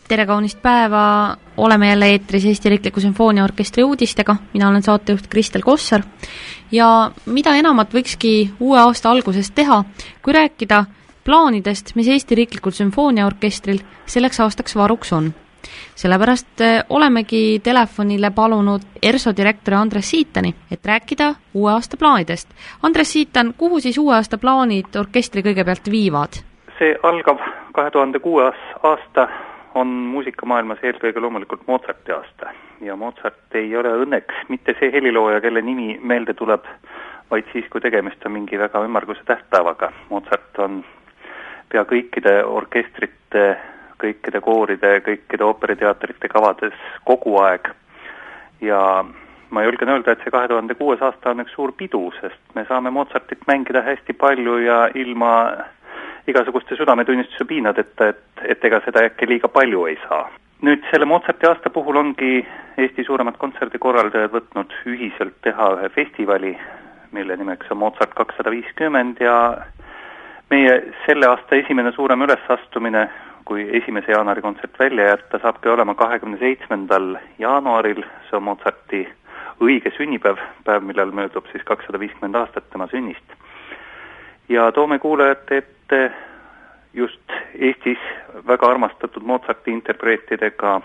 Tere kaunist päeva, oleme jälle eetris Eesti Riikliku Sümfooniaorkestri uudistega, mina olen saatejuht Kristel Kossar ja mida enamat võikski uue aasta algusest teha, kui rääkida plaanidest, mis Eesti Riiklikul Sümfooniaorkestril selleks aastaks varuks on. Sellepärast olemegi telefonile palunud ERSO direktori Andres Siitani, et rääkida uue aasta plaanidest. Andres Siitan, kuhu siis uue aasta plaanid orkestri kõigepealt viivad? See algav 2006. aasta on muusikamaailmas eelkõige loomulikult Mozarti aasta. Ja Mozart ei ole õnneks mitte see helilooja, kelle nimi meelde tuleb, vaid siis, kui tegemist on mingi väga ümmarguse tähtpäevaga. Mozart on pea kõikide orkestrite, kõikide kooride, kõikide ooperiteatrite kavades kogu aeg. Ja ma julgen öelda, et see 2006. aasta on üks suur pidu, sest me saame Mozartit mängida hästi palju ja ilma igasuguste südametunnistuse piinadeta, et ega seda äkki liiga palju ei saa. Nüüd selle Mozarti aasta puhul ongi Eesti suuremad kontserdikorraldajad võtnud ühiselt teha ühe festivali, mille nimeks on Mozart 250 ja meie selle aasta esimene suurem ülesastumine, kui 1. jaanuari kontsert välja jätta, saabki olema 27. jaanuaril, see on Mozarti õige sünnipäev, päev, millal möödub siis 250 aastat tema sünnist. Ja toome kuulajate ette just Eestis väga armastatud Mozarti interpreetidega,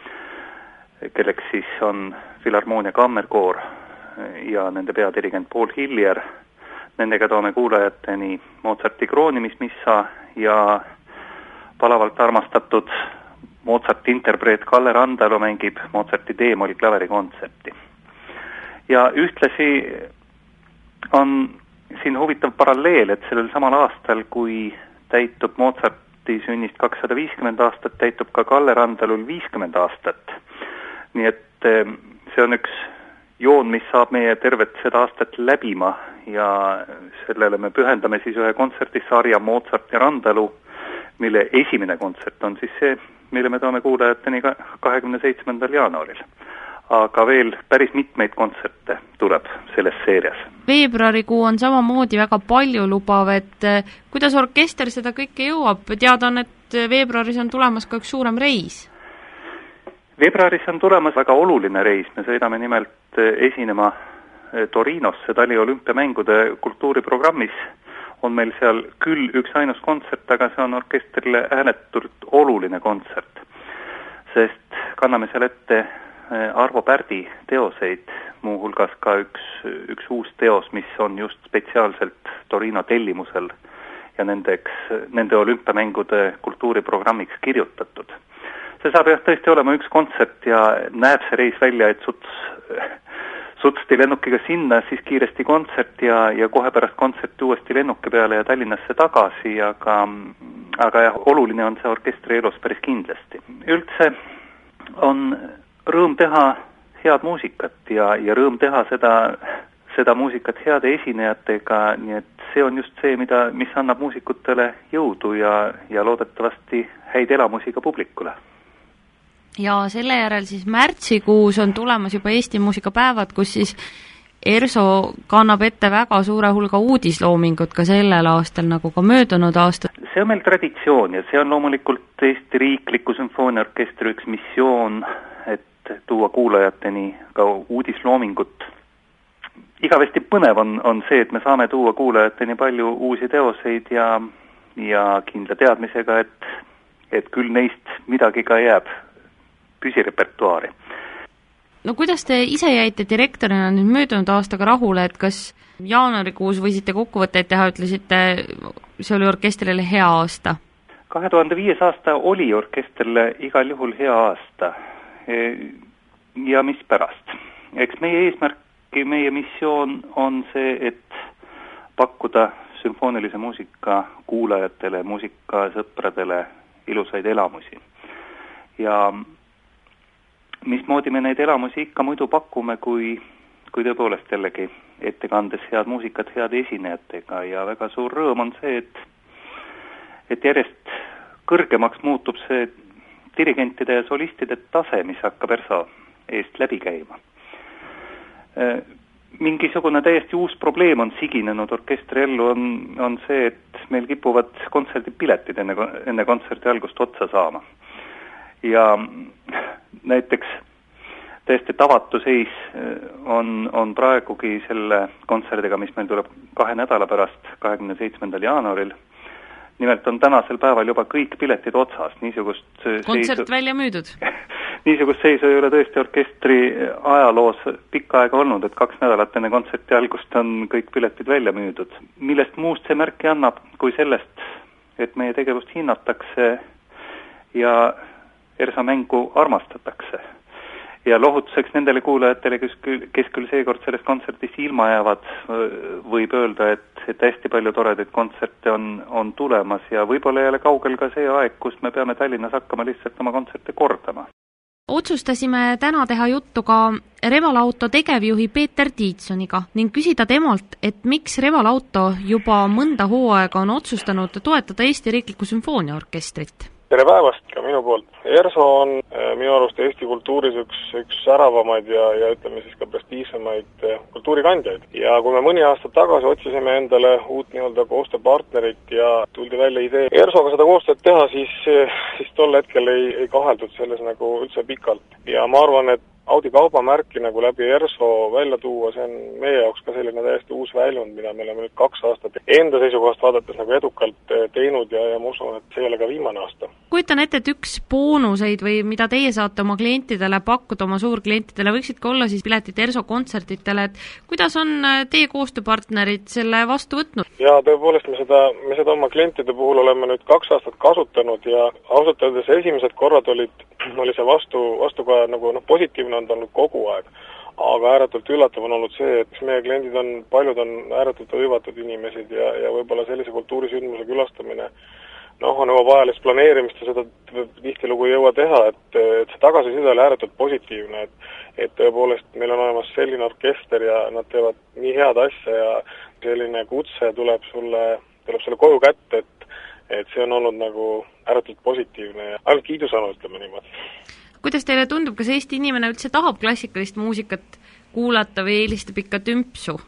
kelleks siis on Filharmoonia Kammerkoor ja nende peadirigent Paul Hillier. Nendega toome kuulajateni Mozarti kroonimismissa ja palavalt armastatud Mozarti interpreet Kalle Randalu mängib Mozarti D-moll klaverikontsepti. Ja ühtlasi on siin huvitav paralleel, et sellel samal aastal, kui täitub Mozarti sünnist 250 aastat, täitub ka Kalle Randalul 50 aastat. Nii et see on üks joon, mis saab meie tervet seda aastat läbima ja sellele me pühendame siis ühe kontserdisarja Mozart ja Randalu, mille esimene kontsert on siis see, mille me toome kuulajateni 27. jaanuaril. Aga veel päris mitmeid kontserte tuleb selles seerias. Veebruarikuu on samamoodi väga palju lubav, et kuidas orkester seda kõike jõuab? Teada on, et veebruaris on tulemas ka üks suurem reis. Veebruaris on tulemas väga oluline reis. Me sõidame nimelt esinema Torinosse taliolümpiamängude kultuuriprogrammis. On meil seal küll üks ainus kontsert, aga see on orkestrile ääretult oluline kontsert. Sest kanname seal ette Arvo Pärdi teoseid, muuhulgas ka üks uus teos, mis on just spetsiaalselt Torino tellimusel ja nende olümpiamängude kultuuriprogrammiks kirjutatud. See saab jah tõesti olema üks kontsert ja näeb see reis välja, et sutsti lennukiga sinna, siis kiiresti kontsert ja kohe pärast kontserti uuesti lennuki peale ja Tallinnasse tagasi, aga jah, oluline on see orkestri elus päris kindlasti. Üldse on rõõm teha head muusikat ja rõõm teha seda muusikat heade esinejatega, nii et see on just see, mis annab muusikutele jõudu ja loodetavasti häid elamusi ka publikule. Ja selle järel siis märtsikuus on tulemas juba Eesti muusikapäevad, kus siis ERSO kannab ette väga suure hulga uudisloomingut ka sellel aastal, nagu ka möödunud aastal. See on meil traditsioon ja see on loomulikult Eesti Riikliku Sümfooniaorkestri üks missioon, et tuua kuulajateni ka uudisloomingut. Igavesti põnev on see, et me saame tuua kuulajateni palju uusi teoseid ja kindla teadmisega, et küll neist midagi ka jääb püsirepertuaari. No kuidas te ise jäite direktorina nüüd möödunud aastaga rahule, et kas jaanuarikuus võisite kokkuvõtteid teha, ütlesite, see oli orkestrile hea aasta? 2005. aasta oli orkestrile igal juhul hea aasta. Ja mis pärast? Eks meie eesmärk, meie missioon on see, et pakkuda sümfoonilise muusika kuulajatele, muusikasõpradele ilusaid elamusi. Ja mismoodi me neid elamusi ikka muidu pakume, kui tõepoolest jällegi ettekandes head muusikat heade esinejatega ja väga suur rõõm on see, et järjest kõrgemaks muutub see dirigentide ja solistide tase, mis hakkab ERSO eest läbi käima. Mingisugune täiesti uus probleem on siginenud orkestri ellu, on see, et meil kipuvad kontserdipiletid enne kontserti algust otsa saama. ja näiteks täiesti tavatu seis on praegugi selle kontserdiga, mis meil tuleb 2 nädala pärast, 27. jaanuaril. Nimelt on tänasel päeval juba kõik piletid otsas, niisugust kontsert välja müüdud. Niisugust seisu ei ole tõesti orkestri ajaloos pikka aega olnud, et 2 nädalat enne kontserti algust on kõik piletid välja müüdud. Millest muust see märki annab, kui sellest, et meie tegevust hinnatakse ja ERSO mängu armastatakse. Ja lohutuseks nendele kuulajatele, kes küll seekord sellest kontserdist ilma jäävad, võib öelda, et hästi palju toredaid kontserte on tulemas ja võib-olla ei ole kaugel ka see aeg, kus me peame Tallinnas hakkama lihtsalt oma kontserte kordama. Otsustasime täna teha juttu ka Revalauto tegevjuhi Peeter Tiitsoniga ning küsida temalt, et miks Revalauto juba mõnda hooaega on otsustanud toetada Eesti Riiklikku Sümfooniaorkestrit. Tere päevast ka minu poolt. ERSO on minu arust Eesti kultuuris üks säravamaid ja ütleme siis ka prestiižsemaid kultuurikandjaid. Ja kui me mõni aasta tagasi otsisime endale uut nii-öelda koostööpartnerit ja tuldi välja idee ERSOga seda koostööd teha, siis tol hetkel ei kaheldud selles nagu üldse pikalt. Ja ma arvan, et Audi kaubamärki nagu läbi ERSO välja tuua, see on meie jaoks ka selline täiesti uus väljund, mida me oleme nüüd 2 aastat enda seisukohast vaadates nagu edukalt teinud ja ma usun, et see ei ole ka viimane aasta. Kujutan ette, et üks boonuseid või mida teie saate oma klientidele pakkuda, oma suurklientidele, võiksid ka olla siis piletid ERSO kontsertitele, et kuidas on teie koostööpartnerid selle vastu võtnud? Ja tõepoolest me seda oma klientide puhul oleme nüüd 2 aastat kasutanud ja ausalt öeldes esimesed korrad oli see vastu ka nagu positiivne on olnud kogu aeg. Aga ääretult üllatav on olnud see, et meie kliendid paljud on ääretult hõivatud inimesed ja võib-olla sellise kultuurisündmuse külastamine on juba vajalist planeerimist ja seda tihtilugu ei jõua teha, et see tagasiside oli ääretult positiivne, et tõepoolest meil on olemas selline orkester ja nad teevad nii head asja ja selline kutse tuleb sulle koju kätte, et see on olnud nagu ääretult positiivne ja ainult kiidusõnu, ütleme niimoodi. Kuidas teile tundub, kas Eesti inimene üldse tahab klassikalist muusikat kuulata või eelistab ikka tümpsu?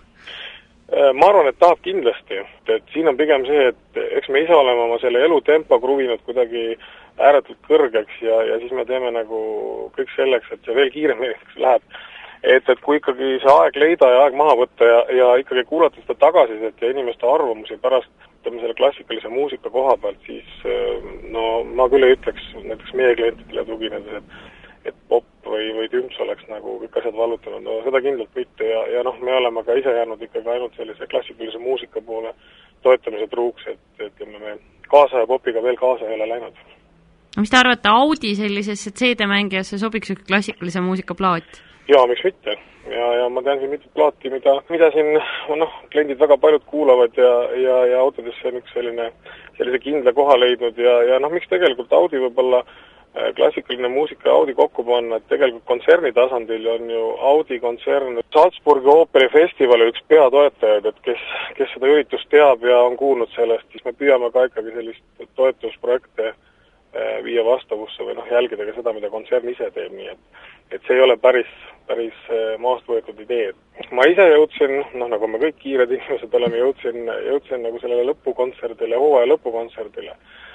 Ma arvan, et tahab kindlasti, et siin on pigem see, et eks me ise oleme oma selle elutempo kruvinud kuidagi ääretult kõrgeks ja siis me teeme nagu kõik selleks, et see veel kiiremini läheb. Et kui ikkagi see aeg leida ja aeg maha võtta ja ikkagi kuulata seda tagasisidet ja inimeste arvamusi pärast selle klassikalise muusika koha pealt, siis ma küll ei ütleks näiteks meie klientidele tuginedes, et pop või tümps oleks nagu kõik asjad vallutanud, seda kindlalt mitte ja me oleme ka ise jäänud ikkagi ainult sellise klassikalise muusika poole toetamise truuks, et ütleme me kaasa ja popiga veel kaasa ei ole läinud. Mis te arvate, Audi sellisesse CD-mängijasse sobiks üks klassikalise muusika plaat? Jaa, miks mitte. Ja ma tean siin mitut plaati, mida siin kliendid väga paljud kuulavad ja autodesse on üks sellise kindla koha leidnud ja miks tegelikult Audi võib-olla klassikaline muusika ja Audi kokku panna, et tegelikult kontserni tasandil on ju Audi kontsern Salzburgi ooperifestivali üks peatoetajaid, et kes seda üritust teab ja on kuulnud sellest, siis me püüame ka ikkagi sellist toetusprojekte viia vastavusse või jälgida ka seda, mida kontsern ise teeb, nii et see ei ole päris maast võetud idee. Ma ise jõudsin, nagu me kõik kiired inimesed oleme, jõudsin nagu sellele lõpukontserdile, hooaja lõpukontserdile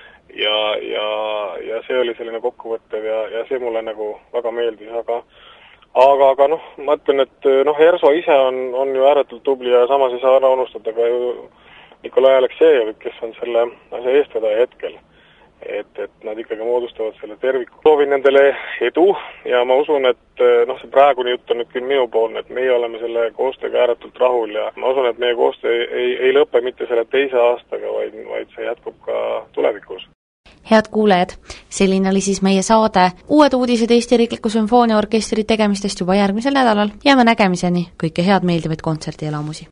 ja see oli selline kokkuvõttev ja see mulle nagu väga meeldis, aga ma ütlen, et ERSO ise on ju ääretult tubli ja samas ei saa ära unustada ka ju Nikolai Aleksejevit, kes on selle asja eestvedaja hetkel. Et nad ikkagi moodustavad selle terviku. Soovin nendele edu ja ma usun, et see praegune jutt on nüüd küll minu poolne, et meie oleme selle koostööga ääretult rahul ja ma usun, et meie koostöö ei lõpe mitte selle 2. aastaga, vaid see jätkub ka tulevikus. Head kuulejad, selline oli siis meie saade Uued uudised Eesti Riikliku Sümfooniaorkestri tegemistest juba järgmisel nädalal. Jääme nägemiseni, kõike head meeldivaid kontserdielamusi!